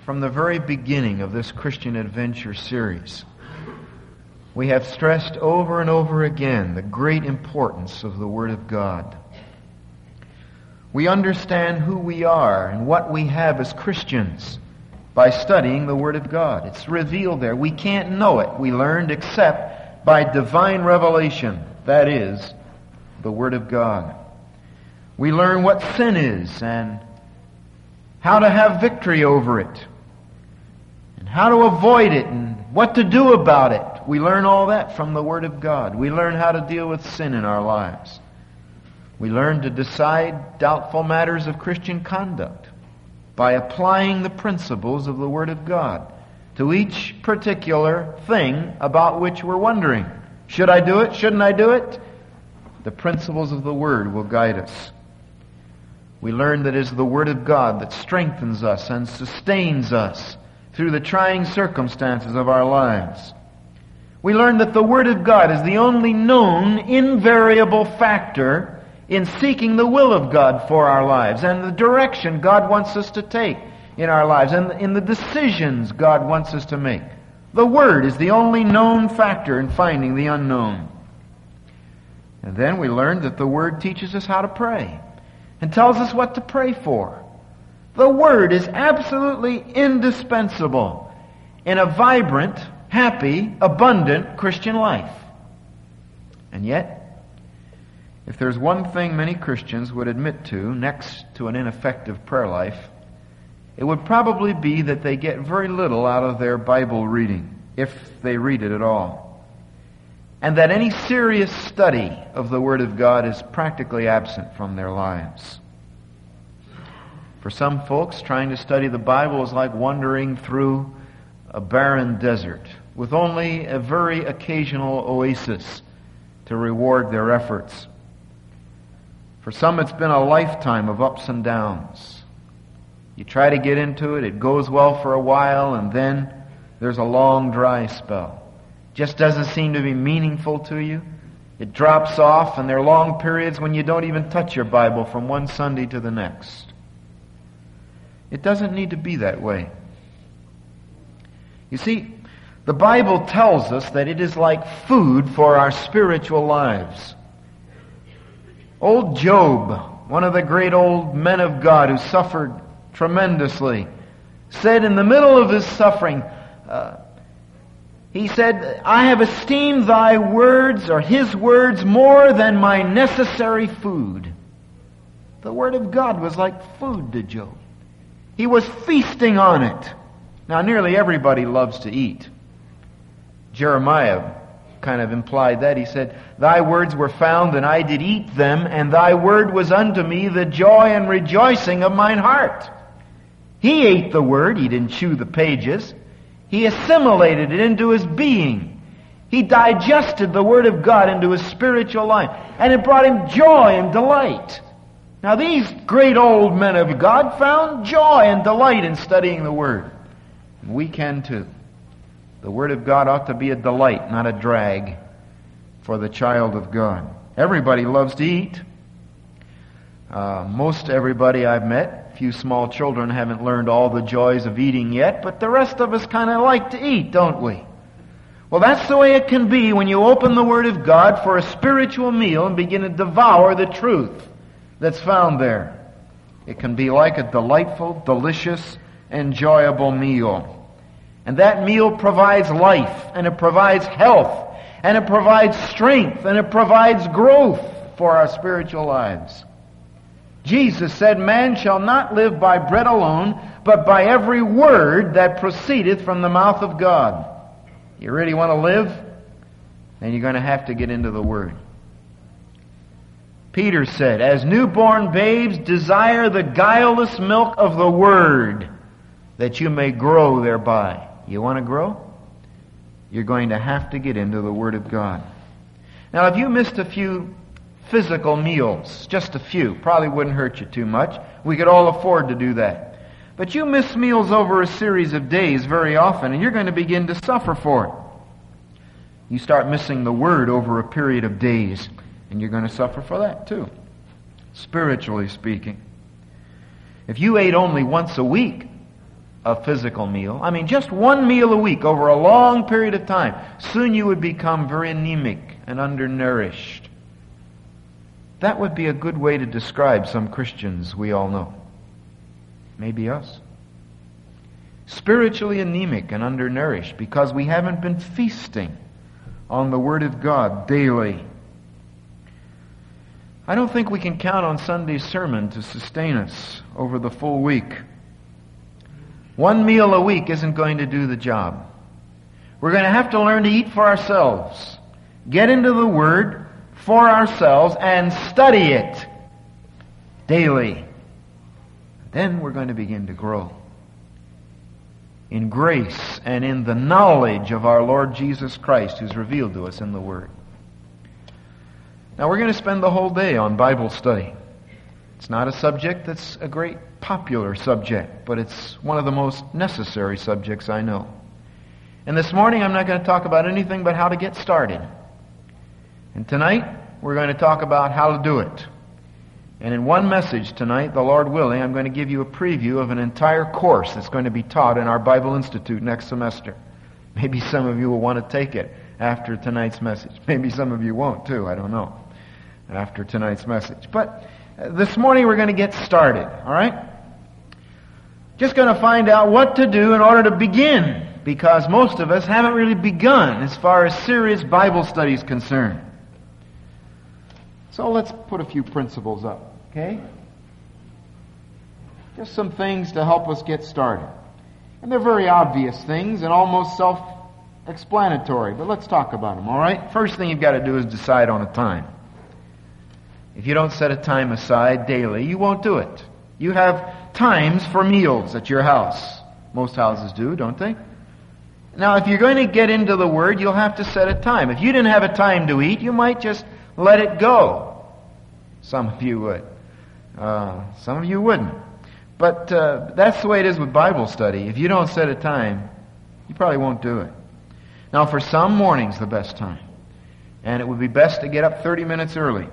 from the very beginning of this Christian Adventure series, we have stressed over and over again the great importance of the Word of God. We understand who we are and what we have as Christians by studying the Word of God. It's revealed there. We can't know it, we learned, except by divine revelation. That is, the Word of God. We learn what sin is and how to have victory over it, and how to avoid it and what to do about it. We learn all that from the Word of God. We learn how to deal with sin in our lives. We learn to decide doubtful matters of Christian conduct by applying the principles of the Word of God to each particular thing about which we're wondering. Should I do it? Shouldn't I do it? The principles of the Word will guide us. We learn that it is the Word of God that strengthens us and sustains us through the trying circumstances of our lives. We learn that the Word of God is the only known invariable factor in seeking the will of God for our lives and the direction God wants us to take in our lives and in the decisions God wants us to make. The Word is the only known factor in finding the unknown. And then we learn that the Word teaches us how to pray and tells us what to pray for. The Word is absolutely indispensable in a vibrant, happy, abundant Christian life. And yet, if there's one thing many Christians would admit to next to an ineffective prayer life, it would probably be that they get very little out of their Bible reading, if they read it at all. And that any serious study of the Word of God is practically absent from their lives. For some folks, trying to study the Bible is like wandering through a barren desert with only a very occasional oasis to reward their efforts. For some, it's been a lifetime of ups and downs. You try to get into it, it goes well for a while, and then there's a long dry spell. Just doesn't seem to be meaningful to you. It drops off, and there are long periods when you don't even touch your Bible from one Sunday to the next. It doesn't need to be that way. You see, the Bible tells us that it is like food for our spiritual lives. Old Job, one of the great old men of God who suffered tremendously, said in the middle of his suffering, he said, I have esteemed thy words, or his words, more than my necessary food. The Word of God was like food to Job. He was feasting on it. Now, nearly everybody loves to eat. Jeremiah kind of implied that. He said, Thy words were found, and I did eat them, and thy word was unto me the joy and rejoicing of mine heart. He ate the Word. He didn't chew the pages. He assimilated it into his being. He digested the Word of God into his spiritual life, and it brought him joy and delight. Now, these great old men of God found joy and delight in studying the Word. And we can too. The Word of God ought to be a delight, not a drag for the child of God. Everybody loves to eat. Most everybody I've met, a few small children haven't learned all the joys of eating yet, but the rest of us kind of like to eat, don't we? Well, that's the way it can be when you open the Word of God for a spiritual meal and begin to devour the truth that's found there. It can be like a delightful, delicious, enjoyable meal. And that meal provides life, and it provides health, and it provides strength, and it provides growth for our spiritual lives. Jesus said, Man shall not live by bread alone, but by every word that proceedeth from the mouth of God. You really want to live? Then you're going to have to get into the Word. Peter said, As newborn babes, desire the guileless milk of the Word, that you may grow thereby. You want to grow? You're going to have to get into the Word of God. Now, if you missed a few physical meals, just a few, probably wouldn't hurt you too much. We could all afford to do that. But you miss meals over a series of days very often, and you're going to begin to suffer for it. You start missing the Word over a period of days, and you're going to suffer for that too, spiritually speaking. If you ate only once a week, a physical meal. I mean, just one meal a week over a long period of time. Soon you would become very anemic and undernourished. That would be a good way to describe some Christians we all know. Maybe us. Spiritually anemic and undernourished because we haven't been feasting on the Word of God daily. I don't think we can count on Sunday's sermon to sustain us over the full week. One meal a week isn't going to do the job. We're going to have to learn to eat for ourselves, get into the Word for ourselves, and study it daily. Then we're going to begin to grow in grace and in the knowledge of our Lord Jesus Christ, who's revealed to us in the Word. Now we're going to spend the whole day on Bible study. It's not a subject that's a great popular subject, but it's one of the most necessary subjects I know. And this morning I'm not going to talk about anything but how to get started. And tonight we're going to talk about how to do it. And in one message tonight, the Lord willing, I'm going to give you a preview of an entire course that's going to be taught in our Bible Institute next semester. Maybe some of you will want to take it after tonight's message. Maybe some of you won't too, I don't know, after tonight's message. But this morning we're going to get started, all right? Just going to find out what to do in order to begin, because most of us haven't really begun as far as serious Bible study is concerned. So let's put a few principles up, okay? Just some things to help us get started. And they're very obvious things and almost self-explanatory, but let's talk about them, all right? First thing you've got to do is decide on a time. If you don't set a time aside daily, you won't do it. You have times for meals at your house. Most houses do, don't they? Now, if you're going to get into the Word, you'll have to set a time. If you didn't have a time to eat, you might just let it go. Some of you would. Some of you wouldn't. But that's the way it is with Bible study. If you don't set a time, you probably won't do it. Now, for some, morning's the best time. And it would be best to get up 30 minutes early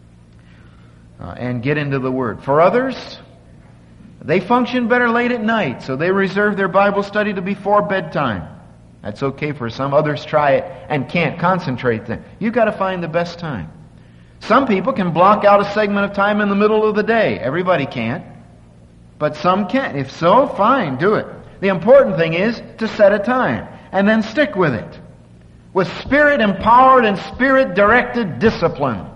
and get into the Word. For others, they function better late at night, so they reserve their Bible study to before bedtime. That's okay for some. Others try it and can't concentrate then. You've got to find the best time. Some people can block out a segment of time in the middle of the day. Everybody can't. But some can. If so, fine, do it. The important thing is to set a time and then stick with it. With Spirit-empowered and Spirit-directed discipline.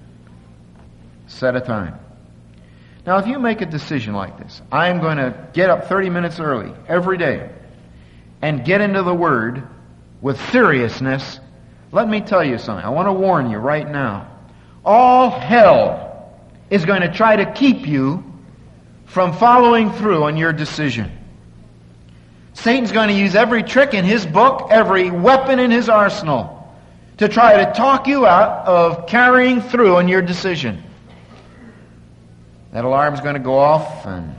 Set a time. Now, if you make a decision like this, I'm going to get up 30 minutes early every day and get into the Word with seriousness, let me tell you something. I want to warn you right now. All hell is going to try to keep you from following through on your decision. Satan's going to use every trick in his book, every weapon in his arsenal, to try to talk you out of carrying through on your decision. That alarm's going to go off, and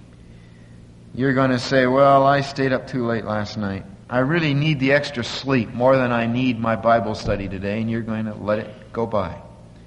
you're going to say, well, I stayed up too late last night. I really need the extra sleep more than I need my Bible study today, and you're going to let it go by.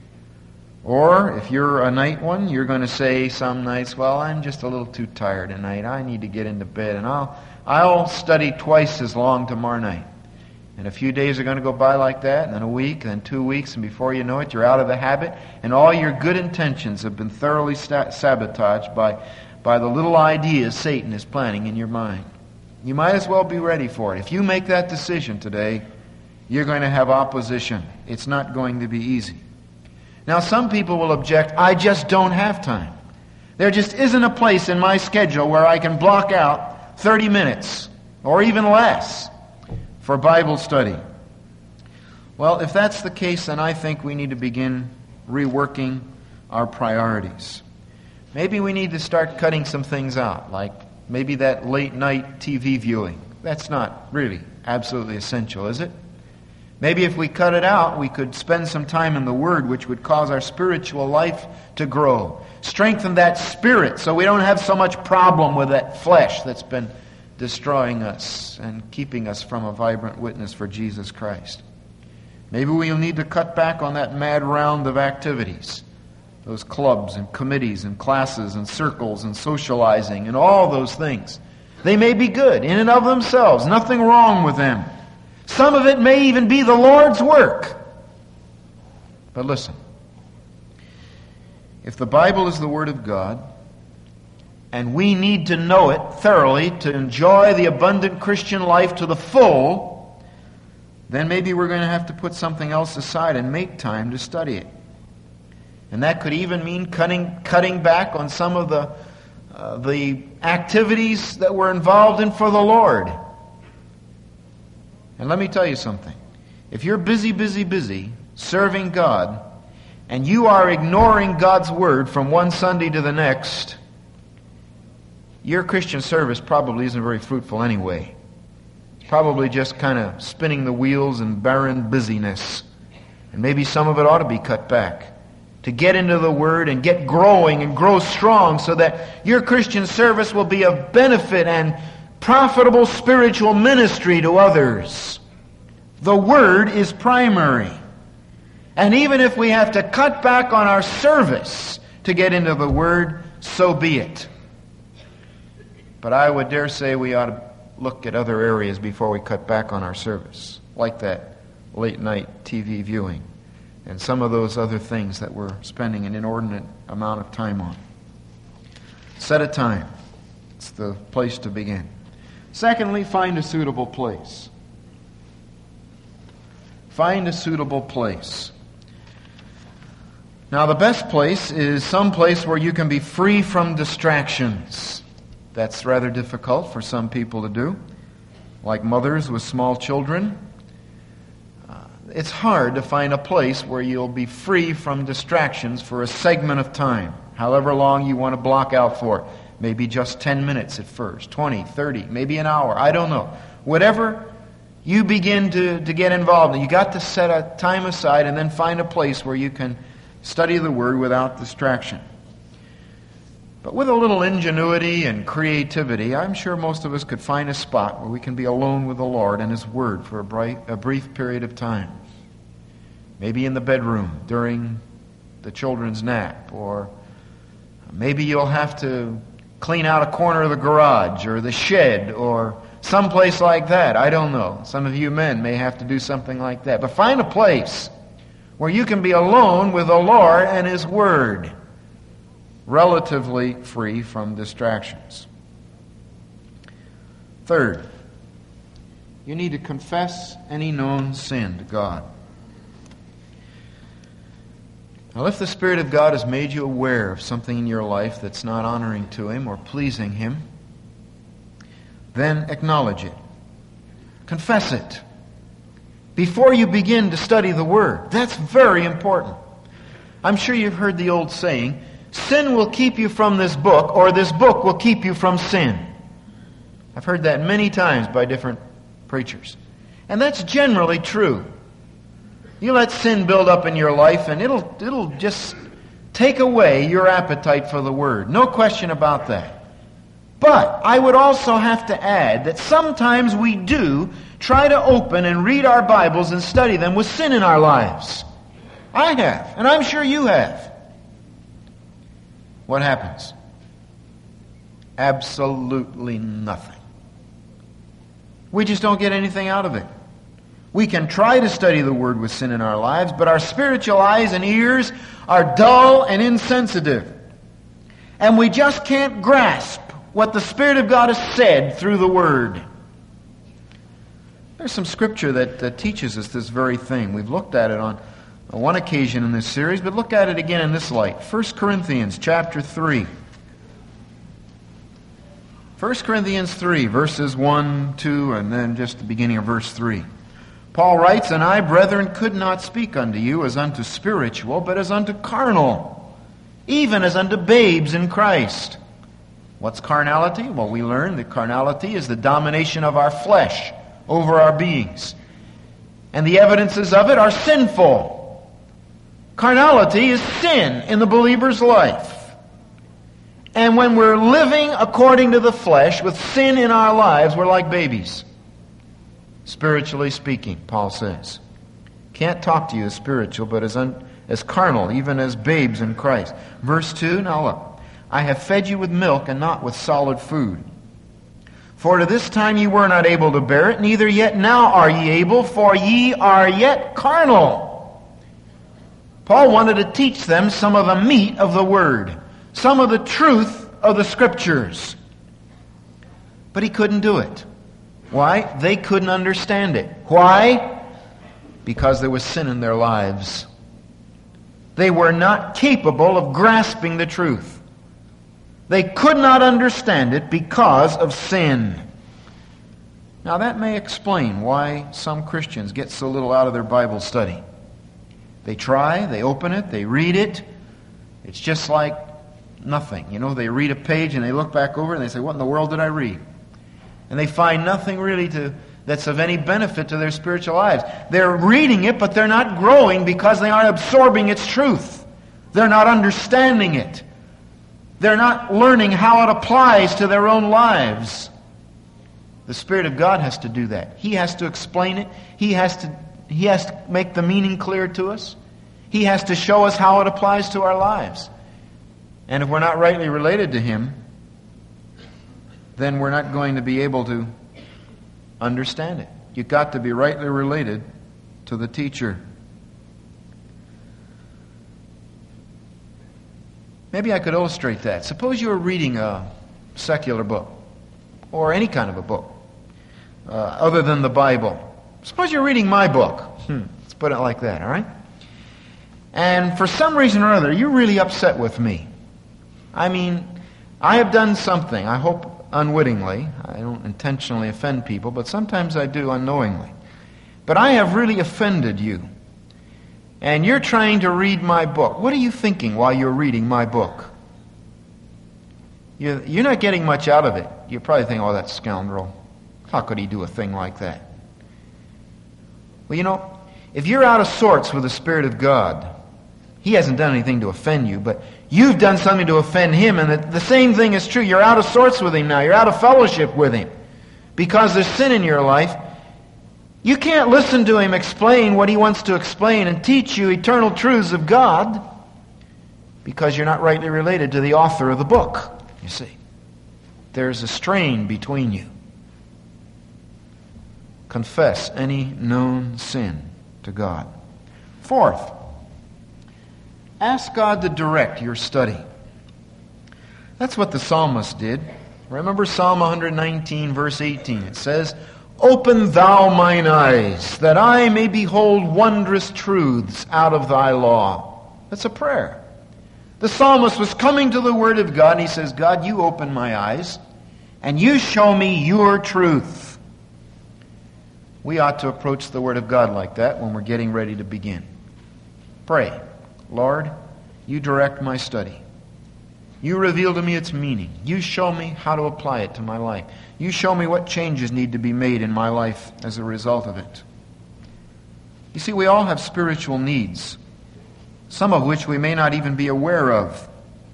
Or, if you're a night one, you're going to say some nights, well, I'm just a little too tired tonight. I need to get into bed, and I'll study twice as long tomorrow night. And a few days are going to go by like that, and then a week, and then 2 weeks, and before you know it, you're out of the habit, and all your good intentions have been thoroughly sabotaged by the little ideas Satan is planting in your mind. You might as well be ready for it. If you make that decision today, you're going to have opposition. It's not going to be easy. Now, some people will object, I just don't have time. There just isn't a place in my schedule where I can block out 30 minutes, or even less, for Bible study. Well, if that's the case, then I think we need to begin reworking our priorities. Maybe we need to start cutting some things out, like maybe that late night TV viewing. That's not really absolutely essential, is it? Maybe if we cut it out, we could spend some time in the Word, which would cause our spiritual life to grow. Strengthen that spirit so we don't have so much problem with that flesh that's been destroying us and keeping us from a vibrant witness for Jesus Christ. Maybe we'll need to cut back on that mad round of activities. Those clubs and committees and classes and circles and socializing and all those things They may be good in and of themselves. Nothing wrong with them. Some of it may even be the Lord's work. But listen. If the Bible is the Word of God, and we need to know it thoroughly to enjoy the abundant Christian life to the full, then maybe we're going to have to put something else aside and make time to study it. And that could even mean cutting back on some of the activities that we're involved in for the Lord. And let me tell you something. If you're busy serving God, and you are ignoring God's Word from one Sunday to the next, your Christian service probably isn't very fruitful anyway. Probably just kind of spinning the wheels in barren busyness. And maybe some of it ought to be cut back to get into the Word and get growing and grow strong so that your Christian service will be of benefit and profitable spiritual ministry to others. The Word is primary. And even if we have to cut back on our service to get into the Word, so be it. But I would dare say we ought to look at other areas before we cut back on our service, like that late night TV viewing and some of those other things that we're spending an inordinate amount of time on. Set a time. It's the place to begin. Secondly, find a suitable place. Find a suitable place. Now, the best place is some place where you can be free from distractions. That's rather difficult for some people to do, like mothers with small children. It's hard to find a place where you'll be free from distractions for a segment of time, however long you want to block out for it. Maybe just 10 minutes at first, 20, 30, maybe an hour, I don't know. Whatever you begin to get involved in, you got to set a time aside and then find a place where you can study the Word without distraction. But with a little ingenuity and creativity, I'm sure most of us could find a spot where we can be alone with the Lord and His Word for a brief period of time. Maybe in the bedroom during the children's nap, or maybe you'll have to clean out a corner of the garage or the shed or someplace like that. I don't know. Some of you men may have to do something like that. But find a place where you can be alone with the Lord and His Word, relatively free from distractions. Third, you need to confess any known sin to God. Now, if the Spirit of God has made you aware of something in your life that's not honoring to Him or pleasing Him, then acknowledge it. Confess it before you begin to study the Word. That's very important. I'm sure you've heard the old saying, sin will keep you from this book, or this book will keep you from sin. I've heard that many times by different preachers. And that's generally true. You let sin build up in your life and it'll just take away your appetite for the Word. No question about that. But I would also have to add that sometimes we do try to open and read our Bibles and study them with sin in our lives. I have, and I'm sure you have. What happens? Absolutely nothing. We just don't get anything out of it. We can try to study the Word with sin in our lives, but our spiritual eyes and ears are dull and insensitive. And we just can't grasp what the Spirit of God has said through the Word. There's some Scripture that teaches us this very thing. We've looked at it on one occasion in this series, but look at it again in this light. 1 Corinthians chapter 3. 1 Corinthians 3, verses 1, 2, and then just the beginning of verse 3. Paul writes, "And I, brethren, could not speak unto you as unto spiritual, but as unto carnal, even as unto babes in Christ." What's carnality? Well, we learn that carnality is the domination of our flesh over our beings. And the evidences of it are sinful. Carnality is sin in the believer's life. And when we're living according to the flesh with sin in our lives, we're like babies. Spiritually speaking, Paul says. Can't talk to you as spiritual, but as carnal, even as babes in Christ. Verse 2, now look. "I have fed you with milk and not with solid food. For to this time ye were not able to bear it, neither yet now are ye able, for ye are yet carnal. Paul wanted to teach them some of the meat of the Word, some of the truth of the Scriptures. But he couldn't do it. Why? They couldn't understand it. Why? Because there was sin in their lives. They were not capable of grasping the truth. They could not understand it because of sin. Now that may explain why some Christians get so little out of their Bible study. They try, they open it, they read it. It's just like nothing. You know, they read a page and they look back over it and they say, what in the world did I read? And they find nothing really that's of any benefit to their spiritual lives. They're reading it, but they're not growing because they aren't absorbing its truth. They're not understanding it. They're not learning how it applies to their own lives. The Spirit of God has to do that. He has to explain it. He has to make the meaning clear to us. He has to show us how it applies to our lives. And if we're not rightly related to Him, then we're not going to be able to understand it. You've got to be rightly related to the teacher. Maybe I could illustrate that. Suppose you were reading a secular book, or any kind of a book, other than the Bible. Suppose you're reading my book. Let's put it like that, all right? And for some reason or other, you're really upset with me. I mean, I have done something, I hope unwittingly. I don't intentionally offend people, but sometimes I do unknowingly. But I have really offended you. And you're trying to read my book. What are you thinking while you're reading my book? You're not getting much out of it. You're probably thinking, oh, that scoundrel. How could he do a thing like that? Well, you know, if you're out of sorts with the Spirit of God, He hasn't done anything to offend you, but you've done something to offend Him, and the same thing is true. You're out of sorts with Him now. You're out of fellowship with Him because there's sin in your life. You can't listen to Him explain what He wants to explain and teach you eternal truths of God because you're not rightly related to the author of the book, you see. There's a strain between you. Confess any known sin to God. Fourth, ask God to direct your study. That's what the psalmist did. Remember Psalm 119, verse 18. It says, "Open thou mine eyes, that I may behold wondrous truths out of thy law." That's a prayer. The psalmist was coming to the Word of God, and he says, God, you open my eyes, and you show me your truth. We ought to approach the Word of God like that when we're getting ready to begin. Pray, Lord, you direct my study. You reveal to me its meaning. You show me how to apply it to my life. You show me what changes need to be made in my life as a result of it. You see, we all have spiritual needs, some of which we may not even be aware of.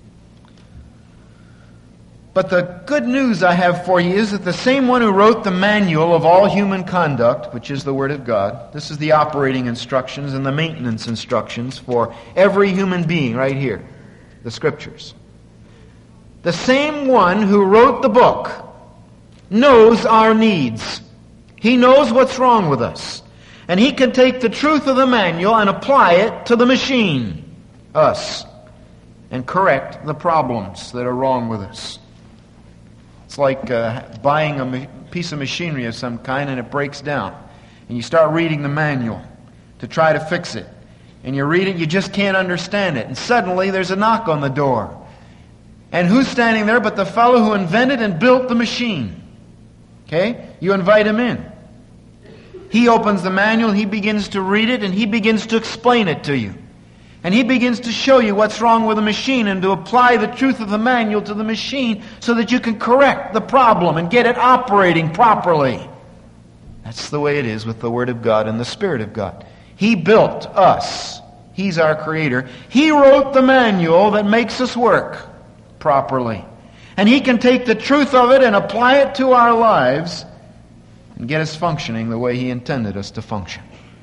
But the good news I have for you is that the same one who wrote the manual of all human conduct, which is the Word of God, this is the operating instructions and the maintenance instructions for every human being right here, the Scriptures. The same one who wrote the book knows our needs. He knows what's wrong with us. And He can take the truth of the manual and apply it to the machine, us, and correct the problems that are wrong with us. It's like buying a piece of machinery of some kind and it breaks down. And you start reading the manual to try to fix it. And you read it, you just can't understand it. And suddenly there's a knock on the door. And who's standing there but the fellow who invented and built the machine? Okay? You invite him in. He opens the manual, he begins to read it, and he begins to explain it to you. And he begins to show you what's wrong with the machine and to apply the truth of the manual to the machine so that you can correct the problem and get it operating properly. That's the way it is with the Word of God and the Spirit of God. He built us. He's our Creator. He wrote the manual that makes us work properly. And He can take the truth of it and apply it to our lives and get us functioning the way He intended us to function.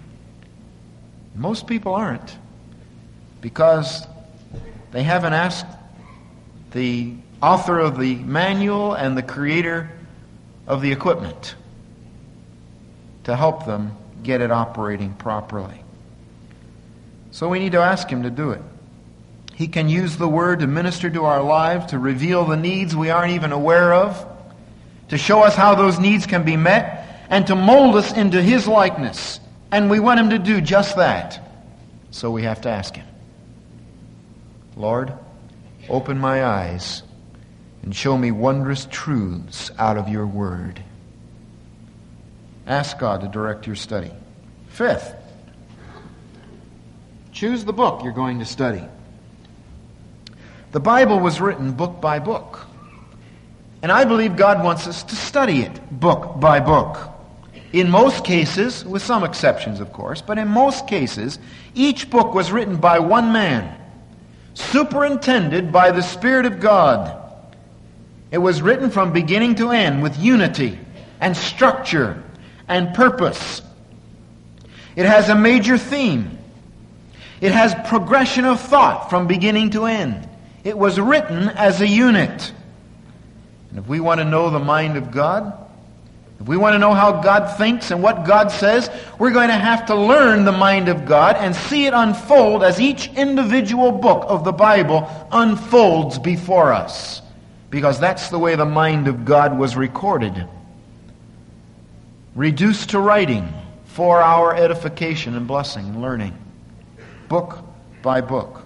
Most people aren't, because they haven't asked the author of the manual and the Creator of the equipment to help them get it operating properly. So we need to ask Him to do it. He can use the Word to minister to our lives, to reveal the needs we aren't even aware of, to show us how those needs can be met, and to mold us into His likeness. And we want Him to do just that. So we have to ask Him, Lord, open my eyes and show me wondrous truths out of your Word. Ask God to direct your study. Fifth, choose the book you're going to study. The Bible was written book by book. And I believe God wants us to study it book by book. In most cases, with some exceptions of course, but in most cases, each book was written by one man, superintended by the Spirit of God. It was written from beginning to end with unity and structure and purpose. It has a major theme. It has progression of thought from beginning to end. It was written as a unit. And if we want to know the mind of God, if we want to know how God thinks and what God says, we're going to have to learn the mind of God and see it unfold as each individual book of the Bible unfolds before us. Because that's the way the mind of God was recorded. Reduced to writing for our edification and blessing and learning. Book by book.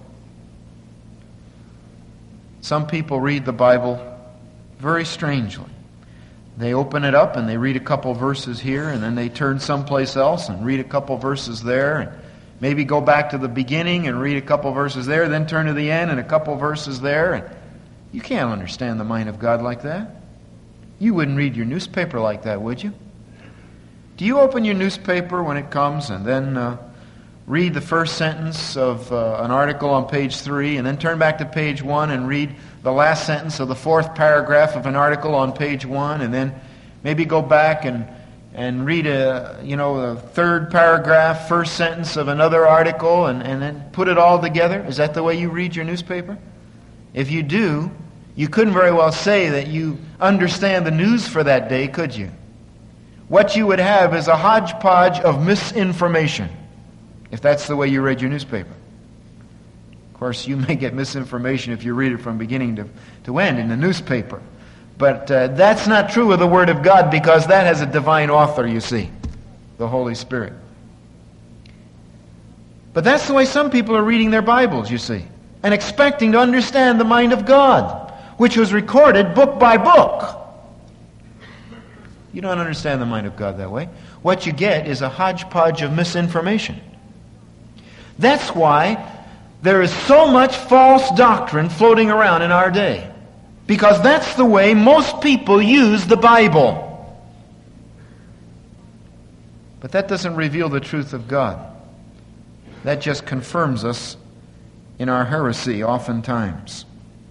Some people read the Bible very strangely. They open it up and they read a couple verses here, and then they turn someplace else and read a couple verses there, and maybe go back to the beginning and read a couple verses there, then turn to the end and a couple verses there. And you can't understand the mind of God like that. You wouldn't read your newspaper like that, would you? Do you open your newspaper when it comes and then read the first sentence of an article on page 3 and then turn back to page 1 and read the last sentence of the 4th paragraph of an article on page 1, and then maybe go back and read the 3rd paragraph, first sentence of another article, and then put it all together? Is that the way you read your newspaper? If you do, you couldn't very well say that you understand the news for that day, could you? What you would have is a hodgepodge of misinformation, if that's the way you read your newspaper. Of course, you may get misinformation if you read it from beginning to end in the newspaper. But that's not true of the Word of God, because that has a divine author, you see, the Holy Spirit. But that's the way some people are reading their Bibles, you see, and expecting to understand the mind of God, which was recorded book by book. You don't understand the mind of God that way. What you get is a hodgepodge of misinformation. That's why there is so much false doctrine floating around in our day. Because that's the way most people use the Bible. But that doesn't reveal the truth of God. That just confirms us in our heresy oftentimes.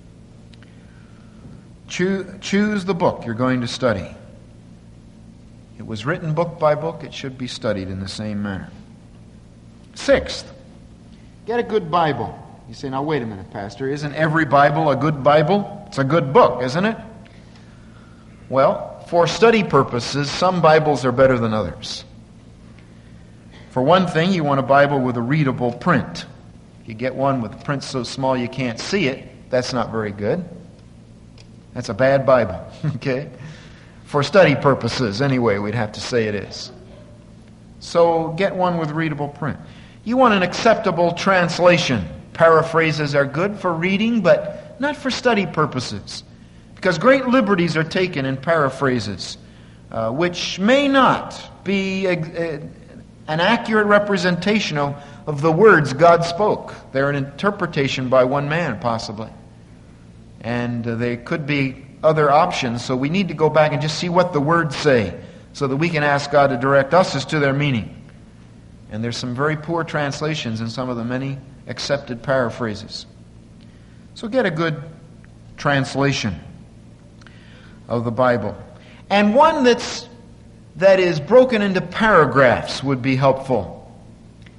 Choose the book you're going to study. It was written book by book. It should be studied in the same manner. Sixth, get a good Bible. You say, now wait a minute, Pastor. Isn't every Bible a good Bible? It's a good book, isn't it? Well, for study purposes, some Bibles are better than others. For one thing, you want a Bible with a readable print. If you get one with print so small you can't see it, that's not very good. That's a bad Bible, okay? For study purposes, anyway, we'd have to say it is. So get one with readable print. You want an acceptable translation. Paraphrases are good for reading, but not for study purposes. Because great liberties are taken in paraphrases, which may not be an accurate representation of the words God spoke. They're an interpretation by one man, possibly. And there could be other options, so we need to go back and just see what the words say, so that we can ask God to direct us as to their meaning. And there's some very poor translations in some of the many accepted paraphrases. So get a good translation of the Bible. And one that is broken into paragraphs would be helpful.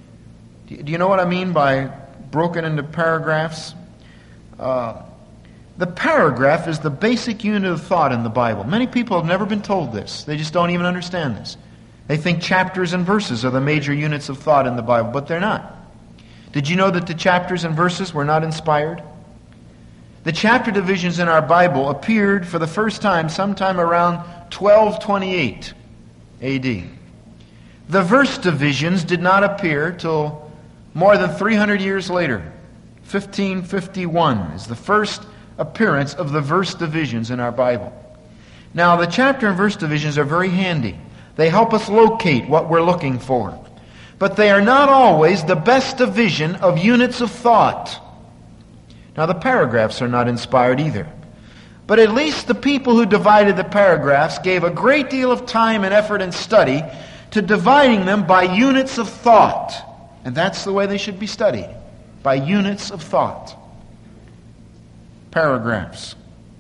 Do you know what I mean by broken into paragraphs? The paragraph is the basic unit of thought in the Bible. Many people have never been told this. They just don't even understand this. They think chapters and verses are the major units of thought in the Bible, but they're not. Did you know that the chapters and verses were not inspired? The chapter divisions in our Bible appeared for the first time sometime around 1228 A.D. The verse divisions did not appear till more than 300 years later. 1551 is the first appearance of the verse divisions in our Bible. Now, the chapter and verse divisions are very handy. They help us locate what we're looking for. But they are not always the best division of units of thought. Now, the paragraphs are not inspired either. But at least the people who divided the paragraphs gave a great deal of time and effort and study to dividing them by units of thought. And that's the way they should be studied, by units of thought. Paragraphs.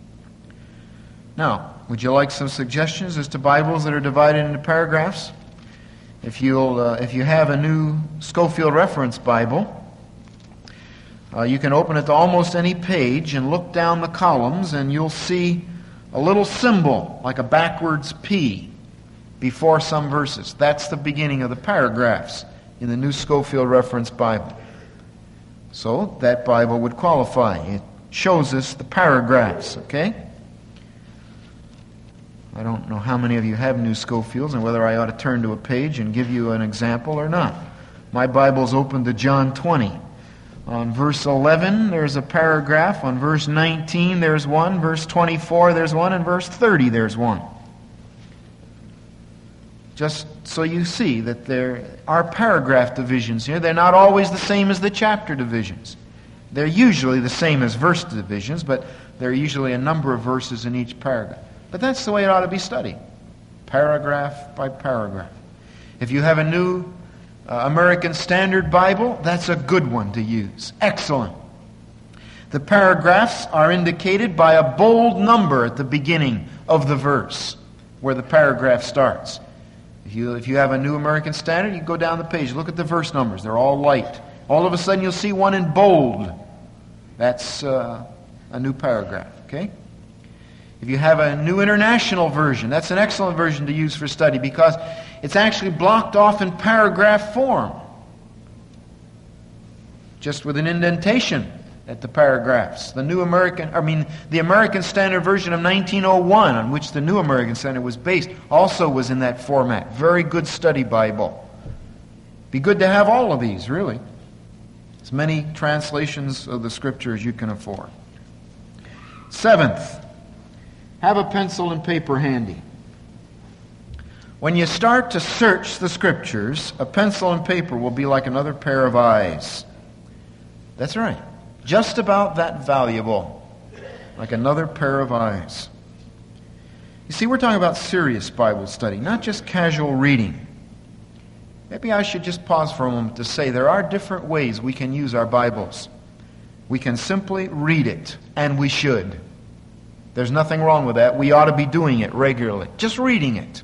Now, would you like some suggestions as to Bibles that are divided into paragraphs? If you have a new Scofield Reference Bible, you can open it to almost any page and look down the columns, and you'll see a little symbol like a backwards P before some verses. That's the beginning of the paragraphs in the new Scofield Reference Bible. So that Bible would qualify. It shows us the paragraphs, okay? I don't know how many of you have new Scofields and whether I ought to turn to a page and give you an example or not. My Bible's open to John 20. On verse 11, there's a paragraph. On verse 19, there's one. Verse 24, there's one. And verse 30, there's one. Just so you see that there are paragraph divisions here. They're not always the same as the chapter divisions. They're usually the same as verse divisions, but there are usually a number of verses in each paragraph. But that's the way it ought to be studied, paragraph by paragraph. If you have a new American Standard Bible, that's a good one to use. Excellent. The paragraphs are indicated by a bold number at the beginning of the verse, where the paragraph starts. If you have a new American Standard, you go down the page, look at the verse numbers. They're all light. All of a sudden you'll see one in bold. That's a new paragraph, okay? If you have a New International Version, that's an excellent version to use for study because it's actually blocked off in paragraph form, just with an indentation at the paragraphs. The American Standard Version of 1901, on which the New American Standard was based, also was in that format. Very good study Bible. Be good to have all of these, really. As many translations of the Scripture as you can afford. Seventh, have a pencil and paper handy. When you start to search the Scriptures, a pencil and paper will be like another pair of eyes. That's right. Just about that valuable. Like another pair of eyes. You see, we're talking about serious Bible study, not just casual reading. Maybe I should just pause for a moment to say there are different ways we can use our Bibles. We can simply read it, and we should. There's nothing wrong with that. We ought to be doing it regularly. Just reading it.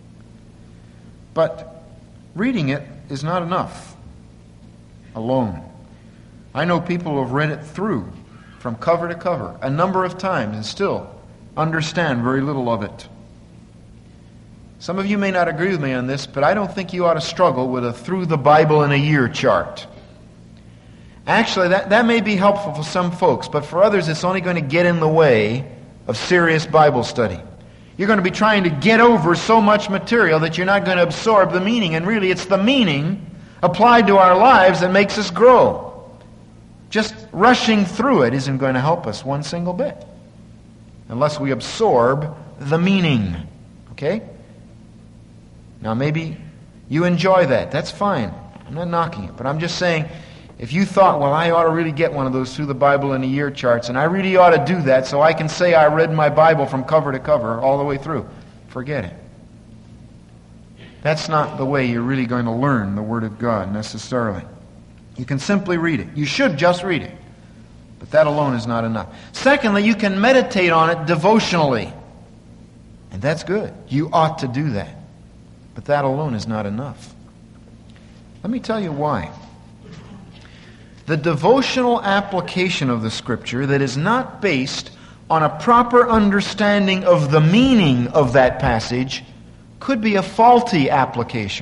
But reading it is not enough alone. I know people who have read it through from cover to cover a number of times and still understand very little of it. Some of you may not agree with me on this, but I don't think you ought to struggle with a through the Bible in a year chart. Actually, that may be helpful for some folks, but for others it's only going to get in the way of serious Bible study. You're going to be trying to get over so much material that you're not going to absorb the meaning, and really it's the meaning applied to our lives that makes us grow. Just rushing through it isn't going to help us one single bit unless we absorb the meaning. Okay? Now maybe you enjoy that. That's fine. I'm not knocking it. But I'm just saying, if you thought, well, I ought to really get one of those through the Bible in a year charts, and I really ought to do that so I can say I read my Bible from cover to cover all the way through, forget it. That's not the way you're really going to learn the Word of God necessarily. You can simply read it. You should just read it. But that alone is not enough. Secondly, you can meditate on it devotionally. And that's good. You ought to do that. But that alone is not enough. Let me tell you why. The devotional application of the Scripture that is not based on a proper understanding of the meaning of that passage could be a faulty application,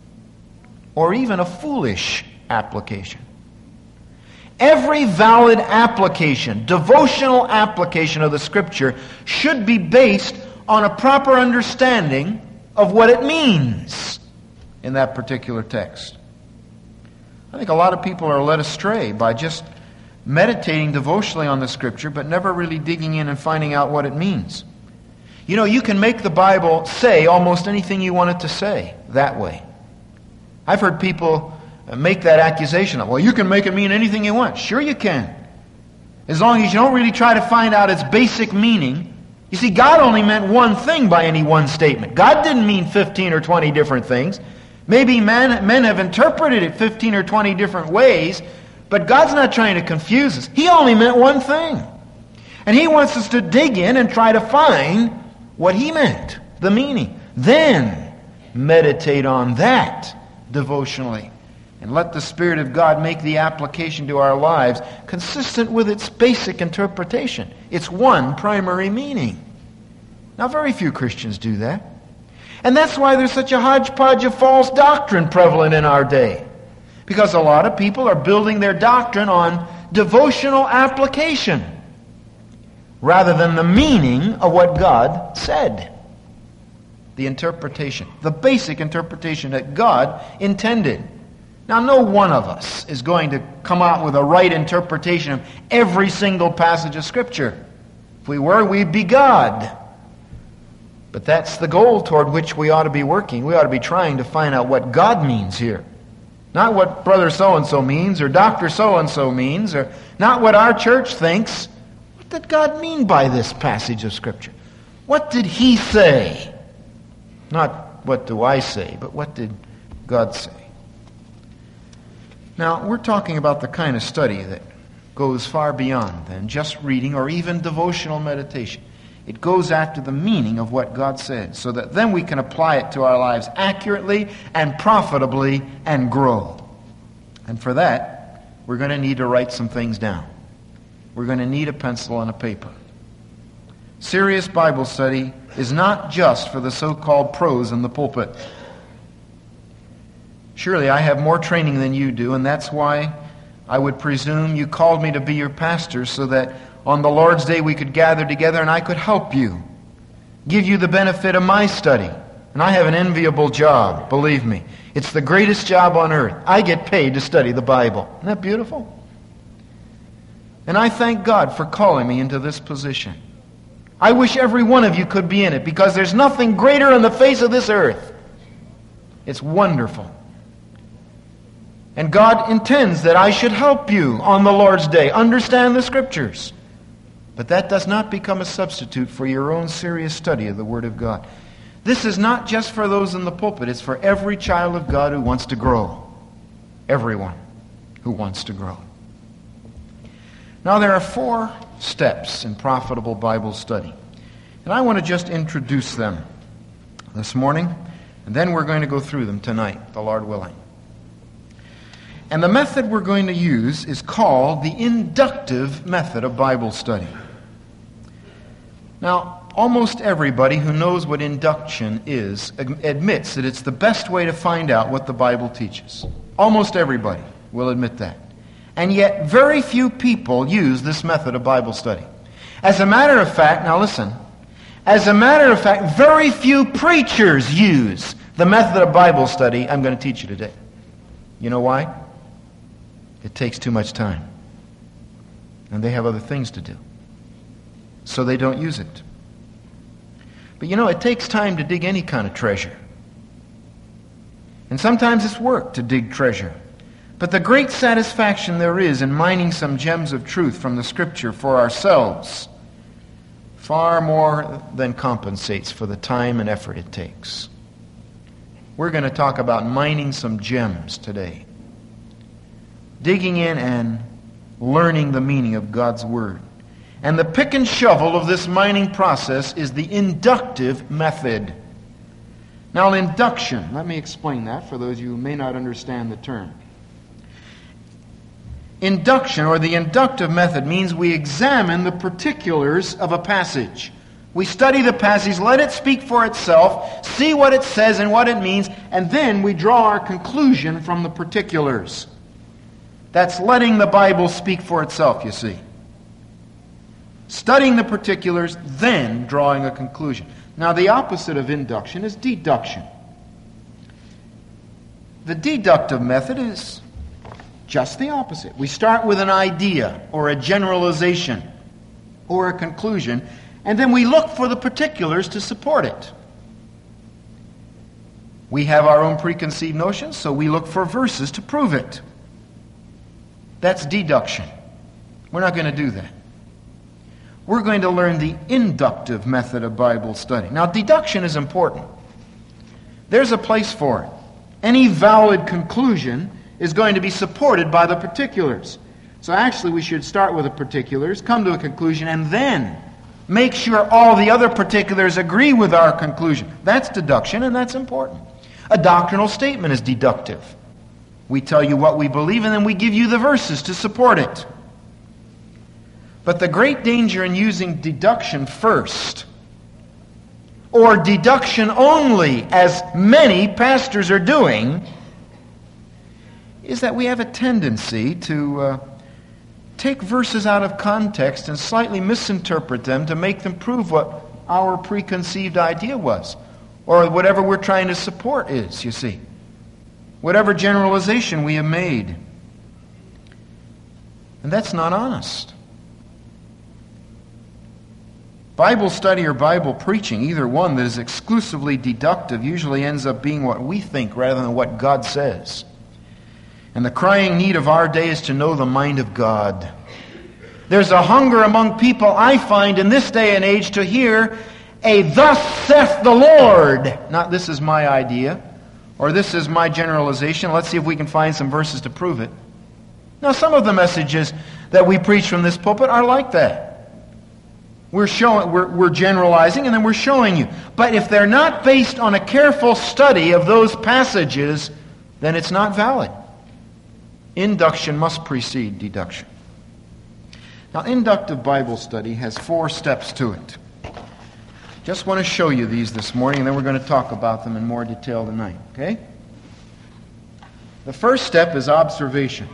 or even a foolish application. Every valid application, devotional application of the Scripture, should be based on a proper understanding of what it means in that particular text. I think a lot of people are led astray by just meditating devotionally on the Scripture, but never really digging in and finding out what it means. You know, you can make the Bible say almost anything you want it to say that way. I've heard people make that accusation of, well, you can make it mean anything you want. Sure you can. As long as you don't really try to find out its basic meaning. You see, God only meant one thing by any one statement. God didn't mean 15 or 20 different things. Maybe men have interpreted it 15 or 20 different ways, but God's not trying to confuse us. He only meant one thing. And He wants us to dig in and try to find what He meant, the meaning. Then meditate on that devotionally. And let the Spirit of God make the application to our lives consistent with its basic interpretation, its one primary meaning. Now, very few Christians do that. And that's why there's such a hodgepodge of false doctrine prevalent in our day. Because a lot of people are building their doctrine on devotional application rather than the meaning of what God said. The interpretation, the basic interpretation that God intended. Now, no one of us is going to come out with a right interpretation of every single passage of Scripture. If we were, we'd be God. But that's the goal toward which we ought to be working. We ought to be trying to find out what God means here. Not what Brother so-and-so means, or Dr. so-and-so means, or not what our church thinks. What did God mean by this passage of Scripture? What did He say? Not what do I say, but what did God say? Now, we're talking about the kind of study that goes far beyond than just reading or even devotional meditation. It goes after the meaning of what God said, so that then we can apply it to our lives accurately and profitably and grow. And for that, we're going to need to write some things down. We're going to need a pencil and a paper. Serious Bible study is not just for the so-called pros in the pulpit. Surely I have more training than you do, and that's why I would presume you called me to be your pastor, so that on the Lord's Day we could gather together and I could help you, give you the benefit of my study. And I have an enviable job, believe me. It's the greatest job on earth. I get paid to study the Bible. Isn't that beautiful? And I thank God for calling me into this position. I wish every one of you could be in it, because there's nothing greater on the face of this earth. It's wonderful. And God intends that I should help you on the Lord's Day understand the Scriptures. But that does not become a substitute for your own serious study of the Word of God. This is not just for those in the pulpit. It's for every child of God who wants to grow. Everyone who wants to grow. Now, there are 4 steps in profitable Bible study. And I want to just introduce them this morning. And then we're going to go through them tonight, the Lord willing. And the method we're going to use is called the inductive method of Bible study. Now, almost everybody who knows what induction is admits that it's the best way to find out what the Bible teaches. Almost everybody will admit that. And yet, very few people use this method of Bible study. As a matter of fact, now listen, as a matter of fact, very few preachers use the method of Bible study I'm going to teach you today. You know why? It takes too much time. And they have other things to do. So they don't use it. But you know, it takes time to dig any kind of treasure. And sometimes it's work to dig treasure. But the great satisfaction there is in mining some gems of truth from the Scripture for ourselves far more than compensates for the time and effort it takes. We're going to talk about mining some gems today. Digging in and learning the meaning of God's Word. And the pick and shovel of this mining process is the inductive method. Now, induction, let me explain that for those of you who may not understand the term. Induction, or the inductive method, means we examine the particulars of a passage. We study the passage, let it speak for itself, see what it says and what it means, and then we draw our conclusion from the particulars. That's letting the Bible speak for itself, you see. Studying the particulars, then drawing a conclusion. Now, the opposite of induction is deduction. The deductive method is just the opposite. We start with an idea or a generalization or a conclusion, and then we look for the particulars to support it. We have our own preconceived notions, so we look for verses to prove it. That's deduction. We're not going to do that. We're going to learn the inductive method of Bible study. Now, deduction is important. There's a place for it. Any valid conclusion is going to be supported by the particulars. So actually, we should start with the particulars, come to a conclusion, and then make sure all the other particulars agree with our conclusion. That's deduction, and that's important. A doctrinal statement is deductive. We tell you what we believe, and then we give you the verses to support it. But the great danger in using deduction first, or deduction only, as many pastors are doing, is that we have a tendency to take verses out of context and slightly misinterpret them to make them prove what our preconceived idea was, or whatever we're trying to support is, you see. Whatever generalization we have made. And that's not honest. Bible study or Bible preaching, either one that is exclusively deductive, usually ends up being what we think rather than what God says. And the crying need of our day is to know the mind of God. There's a hunger among people, I find, in this day and age to hear a "Thus saith the Lord." Not "this is my idea," or "this is my generalization. Let's see if we can find some verses to prove it." Now, some of the messages that we preach from this pulpit are like that. We're generalizing, and then we're showing you. But if they're not based on a careful study of those passages, then it's not valid. Induction must precede deduction. Now, inductive Bible study has 4 steps to it. Just want to show you these this morning, and then we're going to talk about them in more detail tonight. Okay? The first step is observation.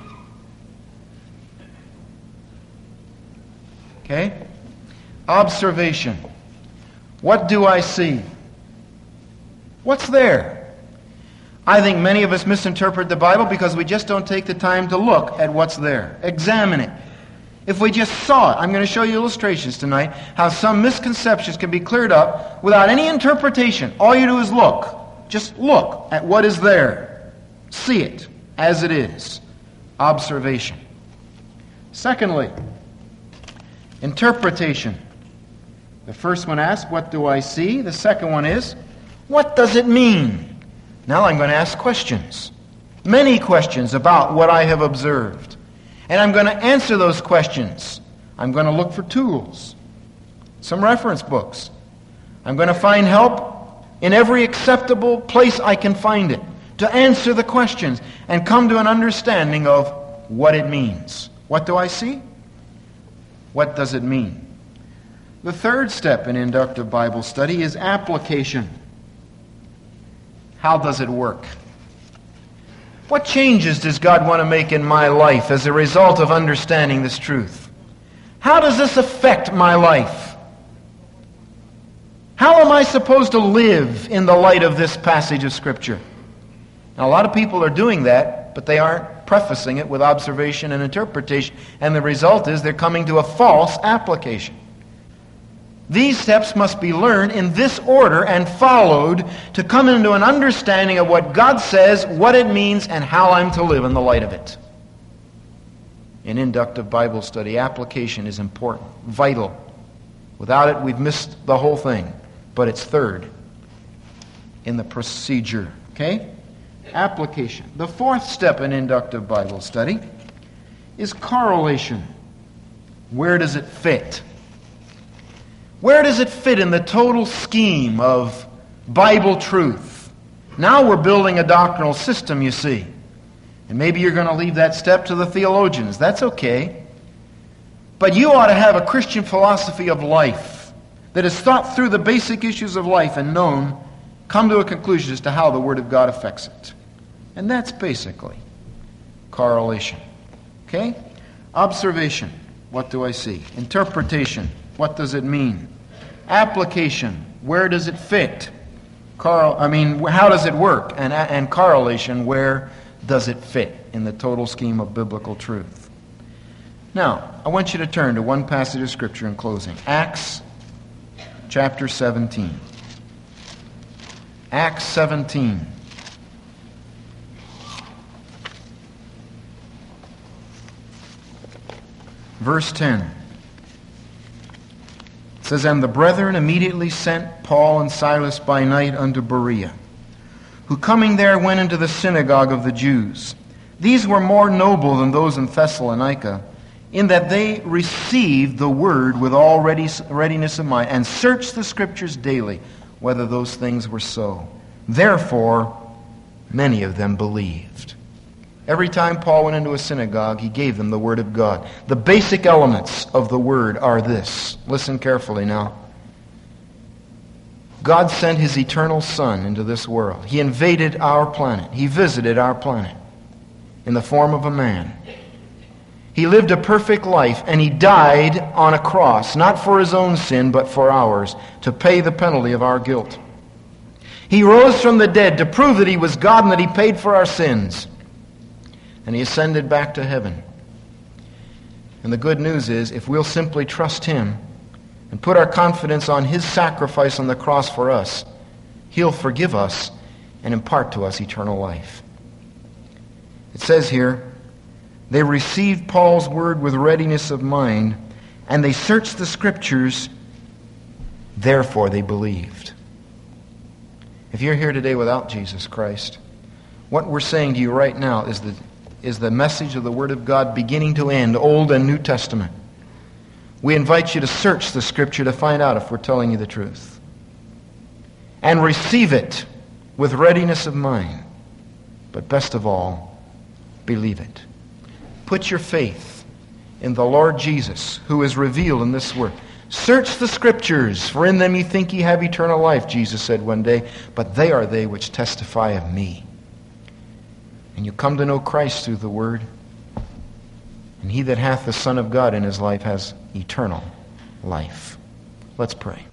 Okay? Observation. What do I see? What's there? I think many of us misinterpret the Bible because we just don't take the time to look at what's there. Examine it. If we just saw it, I'm going to show you illustrations tonight, how some misconceptions can be cleared up without any interpretation. All you do is look. Just look at what is there. See it as it is. Observation. Secondly, interpretation. The first one asks, what do I see? The second one is, what does it mean? Now I'm going to ask questions. Many questions about what I have observed. And I'm going to answer those questions. I'm going to look for tools, some reference books. I'm going to find help in every acceptable place I can find it to answer the questions and come to an understanding of what it means. What do I see? What does it mean? The third step in inductive Bible study is application. How does it work? What changes does God want to make in my life as a result of understanding this truth? How does this affect my life? How am I supposed to live in the light of this passage of Scripture? Now, a lot of people are doing that, but they aren't prefacing it with observation and interpretation, and the result is they're coming to a false application. These steps must be learned in this order and followed to come into an understanding of what God says, what it means, and how I'm to live in the light of it. In inductive Bible study, application is important, vital. Without it, we've missed the whole thing. But it's third in the procedure. Okay? Application. The fourth step in inductive Bible study is correlation. Where does it fit? Where does it fit in the total scheme of Bible truth? Now we're building a doctrinal system, you see. And maybe you're going to leave that step to the theologians. That's okay. But you ought to have a Christian philosophy of life that has thought through the basic issues of life and come to a conclusion as to how the Word of God affects it. And that's basically correlation. Okay? Observation. What do I see? Interpretation. What does it mean? Application. Where does it fit? How does it work? And correlation. Where does it fit in the total scheme of biblical truth? Now, I want you to turn to one passage of Scripture in closing. Acts chapter 17. Acts 17. Verse 10. It says, "And the brethren immediately sent Paul and Silas by night unto Berea, who coming there went into the synagogue of the Jews. These were more noble than those in Thessalonica, in that they received the word with all readiness of mind, and searched the Scriptures daily, whether those things were so. Therefore, many of them believed." Every time Paul went into a synagogue, he gave them the Word of God. The basic elements of the Word are this. Listen carefully now. God sent His eternal Son into this world. He invaded our planet. He visited our planet in the form of a man. He lived a perfect life, and He died on a cross, not for His own sin, but for ours, to pay the penalty of our guilt. He rose from the dead to prove that He was God and that He paid for our sins. And He ascended back to heaven. And the good news is, if we'll simply trust Him and put our confidence on His sacrifice on the cross for us, He'll forgive us and impart to us eternal life. It says here, they received Paul's word with readiness of mind, and they searched the Scriptures, therefore they believed. If you're here today without Jesus Christ, what we're saying to you right now is the message of the Word of God beginning to end, Old and New Testament. We invite you to search the Scripture to find out if we're telling you the truth. And receive it with readiness of mind. But best of all, believe it. Put your faith in the Lord Jesus, who is revealed in this Word. Search the Scriptures, for in them you think ye have eternal life, Jesus said one day, but they are they which testify of me. And you come to know Christ through the Word, and he that hath the Son of God in his life has eternal life. Let's pray.